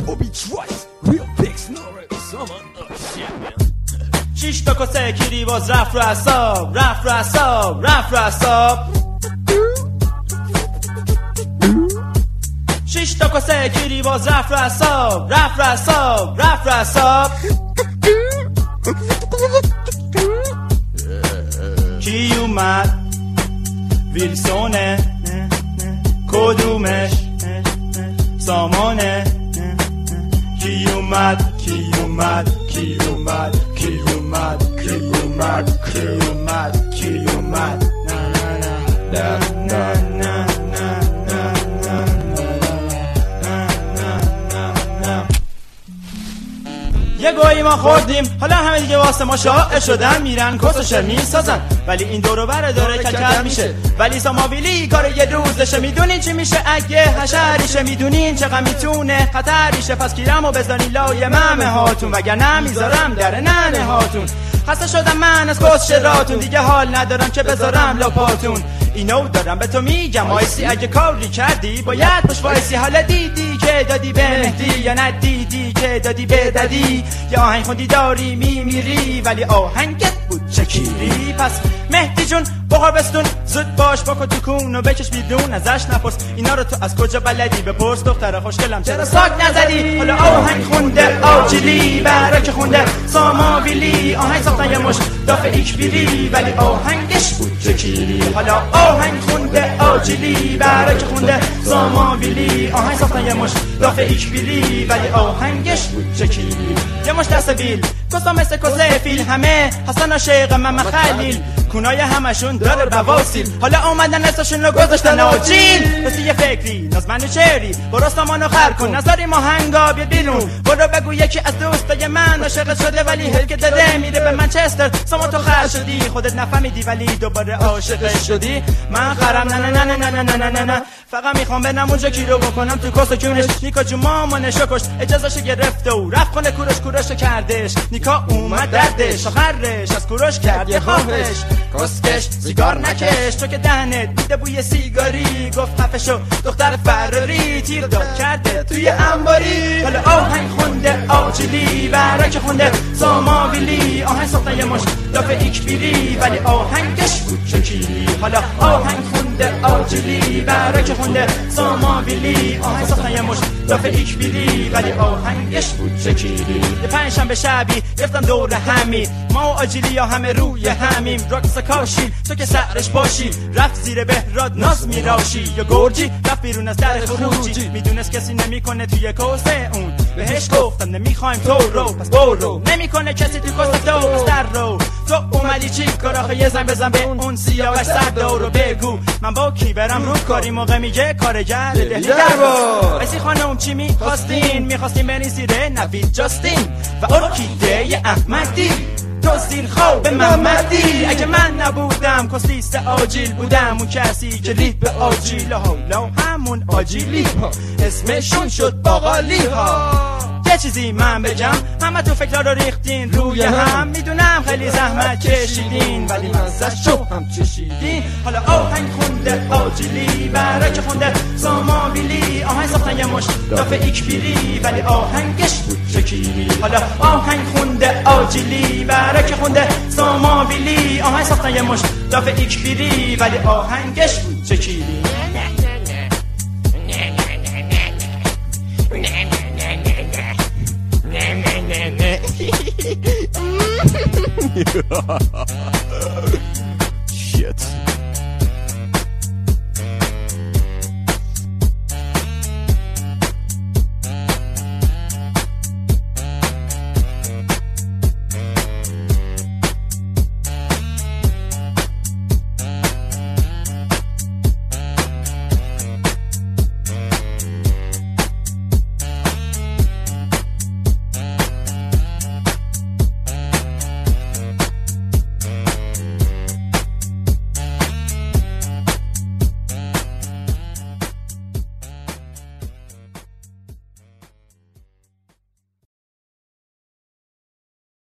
Obi Trice, real big snore. Someone, oh shit, man. 6 تا کسه کیری باز رفت رو اعصاب، رفت رو اعصاب، رفت رو اعصاب. 6 تا کسه کیری باز رفت رو اعصاب، رفت رو اعصاب، رفت رو اعصاب. کی اومد؟ ویلسونه. کدومش؟ سامانه. کی اومد؟ کی اومد؟ کی اومد؟ کی اومد؟ کی اومد؟ کی اومد؟ کی اومد؟ نه نه نه یه گویی ما خوردیم، حالا همه دیگه واسه ما شائع شدن، میرن کس و شرمی سازن، ولی این دورو بره داره کلکل میشه، ولی ساماویلی کار یه روزشه. میدونین چی میشه اگه حشریشه؟ میدونین چقدر میتونه خطریشه؟ پس گیرمو بزنین لای ممه هاتون، وگرنه میذارم در ننه هاتون. خسته شدم من از کس شراتون، دیگه حال ندارم که بذارم لاپاتون. اینو دارم به تو میگم آیسی، اگه کاری کردی باید پشت وایسی. حالا دیدی که دادی به مهدی یا ندیدی که دادی به ددی؟ یا آهنگ خوندی داری میمیری ولی آهنگت بود چکیری. پس مهدی جون بخور بستون، زود باش بکن تو کون و بکش بیرون، ازش نپرس اینا رو تو از کجا بلدی. بپرس دختر خوشگلم چرا ساک نزدی؟ حالا آهنگ خونده آجیلی، برای که خونده ساماویلی، آهنگ ساختن یه مش دافع ایکبیری ولی آهنگش بود چکیری. حالا آهنگ خونده آجیلی، برای که خونده ساماویلی، آهنگ ساختن یه مش دافع ایکبیری ولی آهنگش بود چکیری. یه مش دست بیل کسا مثل کسه فیل، همه حسن عاشق من خلیل، کونای همشون داره بواسیل، حالا اومدن اسمشون رو گذاشتن آجیل. راستی یه فکری نازمنو چری، برو سامانو خر کن نذاری ما هنگا بیاد بیرون. برو بگو یکی از دوستای من عاشق شده ولی هل که داره میره به منچستر. سامان تو خر شدی خودت نفهمیدی ولی دوباره عاشق شدی. من خرم نه نه نه نه نه نه نه، فقط میخوام برم اونجا کیلو بکنم تو کس و کونش. نیکا جو مامانشو کشت، اجازهشو گرفته و رفت خونه کوروشو کردش. نیکا اومد دردش آخرش از کوروش کرد یه خواهش. کسکش سیگار نکش تو که دهنت میده بوی سیگاری. گفت خفشو دختر فراری، تیر داد کرده توی انباری. حالا آهنگ خونده آجیلی، برای که خونده ساماویلی، آهنگ ساختن یه مش دافع ایکبیری ولی آهنگش بود چکیری. حالا آهنگ خونده آجیلی، برای که خونده ساماویلی، آهنگ ساختن یه مش دافع ایکبیری ولی آهنگش بود چکیری. یه پنجشنبه شبی گفتم دور همی، ما و آجیلی ها همه روی همیم. راکس کاشیم تو که سرش باشی، رفت زیر بهراد ناز میراشی. یا گرجی رفت بیرون از در خروجی، میدونست کسی نمیکنه توی کوسه اون. بهش گفتم نمیخوایم تو رو پس برو، نمیکنه کسی تو کوسه تو پس در رو. تو اومدی چی کار آخه؟ یه زن بزن به اون سیاوش سردار رو بگو من با کی برم رو کاری. موقع میگه کارگر دهلی در با ایسی خانم چی میخواستین؟ میخواستین برین زیر نوید جاستین و ارکیده احمدی. تو زیر خواب محمدی، اگه من نبودم کسلیست آجیل بودم. اون کسی که رید به آجیل ها همون آجیلی ها اسمشون شد باقالی ها. یه چیزی من بگم، همه تو فکرها رو ریختین روی هم. میدونم خیلی زحمت کشیدین ولی مزه‌شو هم چشیدین. حالا آهنگ خونده آجیلی، برای که خونده ساماویلی، آهنگ ساختن یه مش دافع ایکبیری ولی آهنگش بود چکیری. حالا آهنگ خونده آجیلی، برای که خونده ساماویلی، آهنگ ساختن یه مش دافع ایکبیری ولی آهنگش بود چکیری. Ha ha ha.